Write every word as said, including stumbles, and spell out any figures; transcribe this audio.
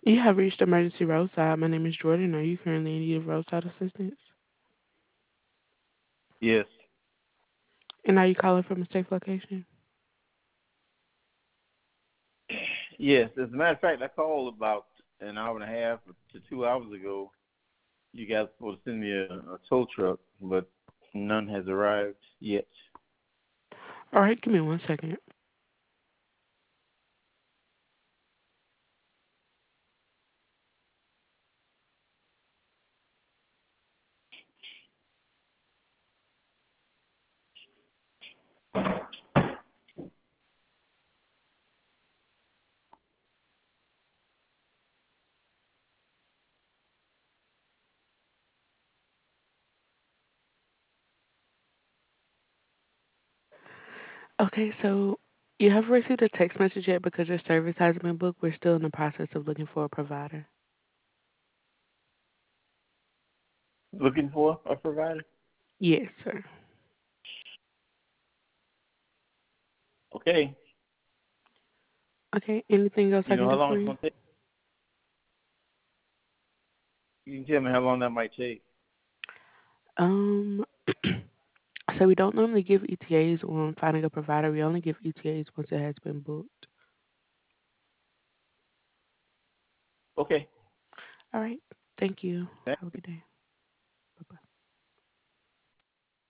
You have reached emergency roadside. My name is Jordan. Are you currently in need of roadside assistance? Yes. And are you calling from a safe location? Yes. As a matter of fact, I called about an hour and a half to two hours ago. You guys were supposed to send me a, a tow truck, but none has arrived yet. All right, give me one second. Okay, so you haven't received a text message yet because your service hasn't been booked. We're still in the process of looking for a provider. Looking for a provider? Yes, sir. Okay. Okay, anything else You I know can how do long for it's you? going to take? You can tell me how long that might take. Um, so we don't normally give E T As on finding a provider. We only give E T As once it has been booked. Okay. All right, thank you. Have a good day.